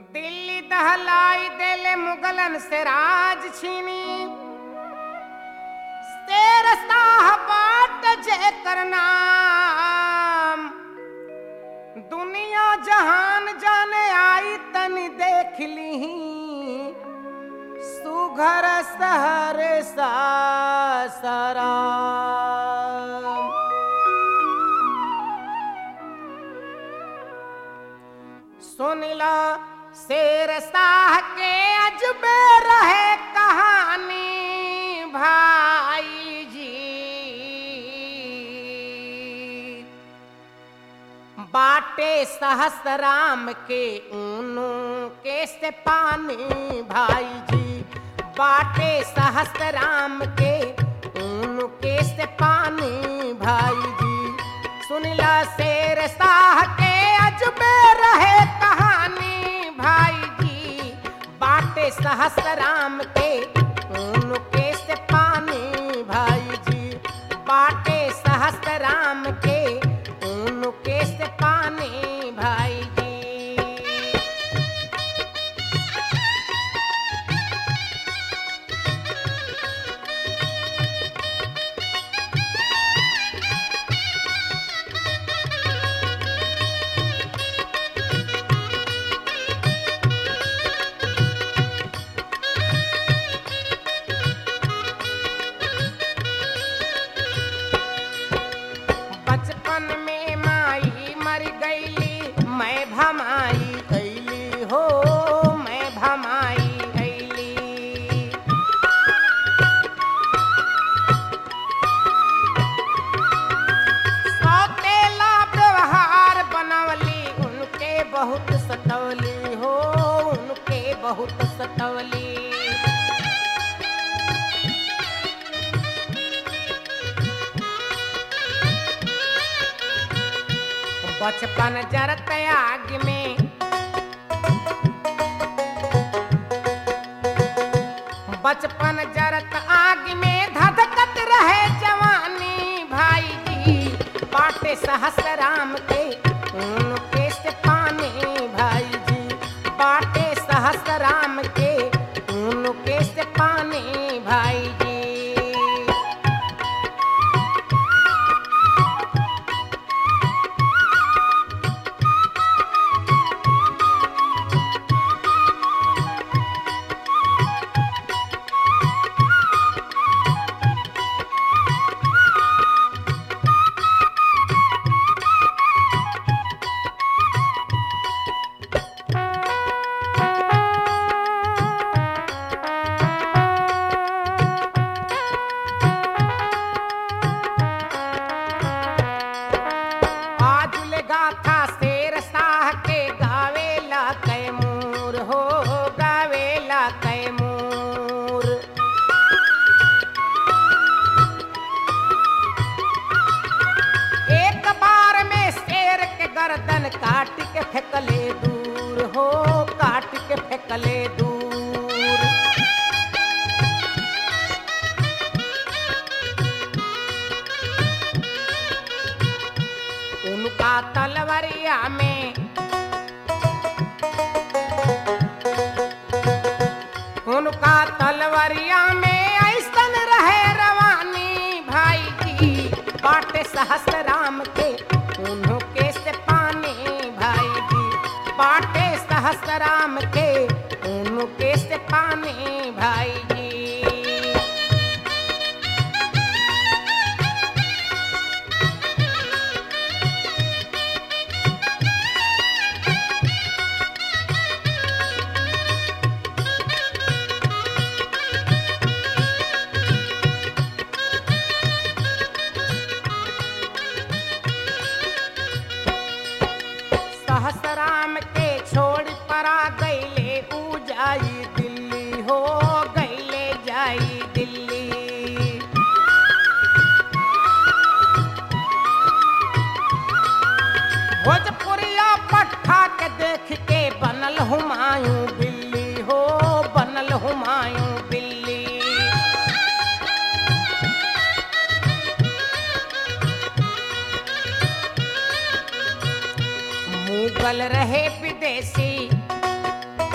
दिल्ली दहलाई देले मुगलन से राज छीनी तेर साहबाट जेकर नाम दुनिया जहान जाने आई तनी देख ली सुघर सहर सासराम। सुनिला शेर शाह के अजबे रहे कहानी भाई जी, बाटे सहस्राम के ऊनों के से पानी भाई जी, बाटे सहस्राम के ऊनों के से पानी भाई जी। सुनिला शेर शाह के अजबे रहे कहानी भाई जी, बाटे सहस्राम के ऊन के से पानी भाई जी, बाटे सहस्राम के ऊन के से पानी भाई जी। बहुत सतवली हो उनके बहुत सतवली, बचपन जरत आग में बचपन जरत आग में धधकत रहे जवानी भाई जी, बाटे सहस्राम के उनके से पानी भाई जी, बाटे सहस्राम के उनके से पानी भाई जी। काट के फेंकले दूर हो, काट के फेंकले दूर, उनका तलवरिया में उनका तलवरिया में ऐसन रहे रवानी भाई जी, बाटे सहस्राम के उन्हों के से पानी भाई जी, बाटे सहस्राम के उन्हों के से पानी भाई जी। सहस्राम के छोड़ परा गईले ऊ जाई दिल्ली हो, गईले जाई दिल्ली, भोजपुरिया पट्ठा के देख के बनल हुमायूं बिल्ली हो, बनल हुमायूं बिल्ली, मुगल रहे विदेशी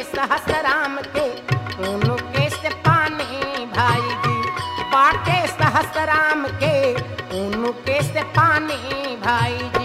सहस्र राम के उनके से पानी भाई जी, बाटे सहस्र राम के उनके से पानी भाई जी।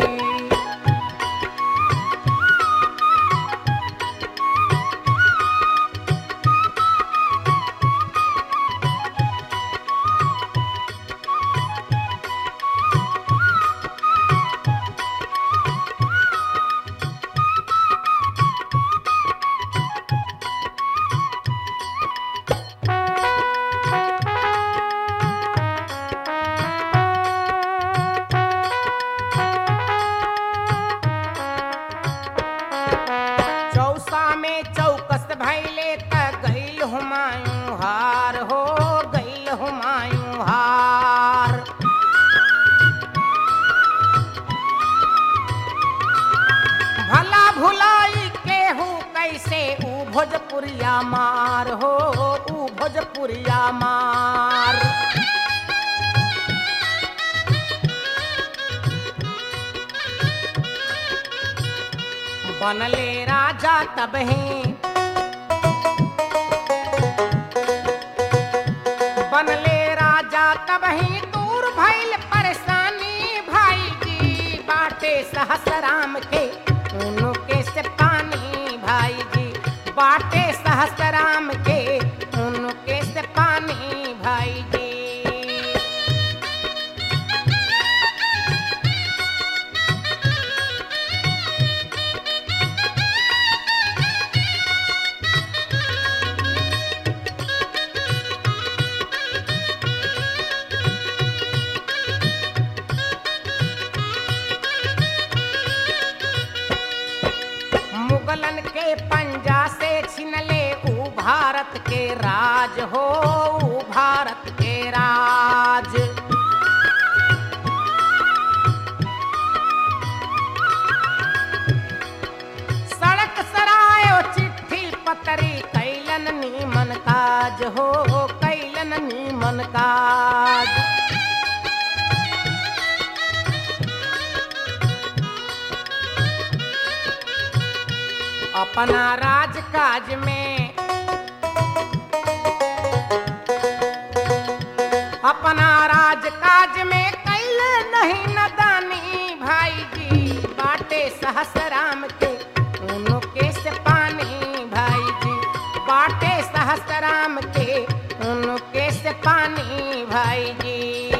चौसा में चौकस भैले त गईल हुमायूं हार हो, गईल हुमायूं हार। भला भुलाई केहू कैसे ऊ भोजपुरिया मार हो, ऊ भोजपुरिया मार। बनले राजा तब हैं, बनले राजा तब ही दूर भइल परेशानी भाई जी, बाटे सहस्र राम के उनके से पानी भाई जी, बाटे सहस्र राम के उनके से पानी भाई जी। मुगलन के पंजा से छिनले ऊ भारत के राज हो, ऊ भारत के राज। सड़क सरायो चिट्ठी पतरी कैलन नीमन काज हो, कैलन नीमन काज। अपना राजकाज में, अपना राजकाज में कैल नहीं नदानी भाई जी, बाटे सहस्र राम के उनके से पानी भाई जी, बाटे सहस्र राम के उनके से पानी भाई जी।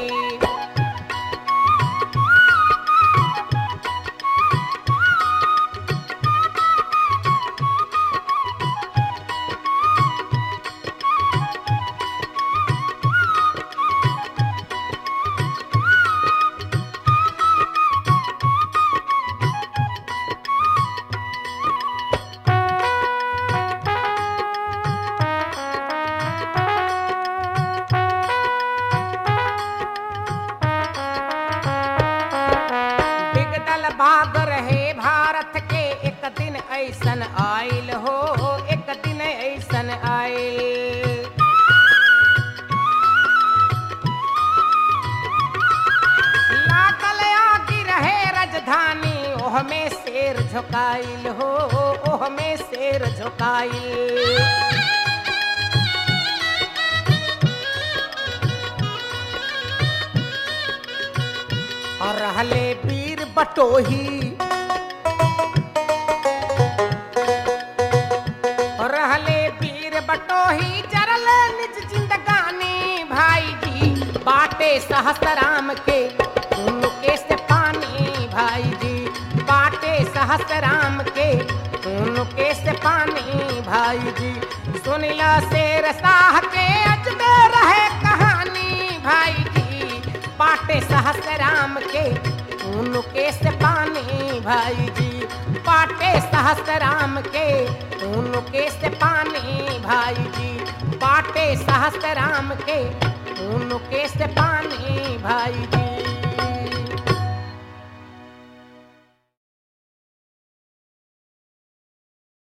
भाग रहे भारत के एक दिन ऐसन आइल हो, एक दिन ऐसन आइल। लागल आगी रहे राजधानी, ओह में शेर झुकाइल हो, ओह में शेर झुकाइल। और रहले वीर बटोही, और रहले वीर बटोही जरल निज जिंदगानी भाई जी, बाटे सहस्र राम के उनके से पानी भाई जी, बाटे सहस्र राम के उनके से पानी भाई जी। सुनिला शेर शाह के अजबे रहे कहानी भाई जी, बाटे सहस्र राम के उनके से पानी भाई जी, बाटे सहस्र राम के उनके से पानी भाई जी, बाटे सहस्र राम के उनके से पानी भाई जी।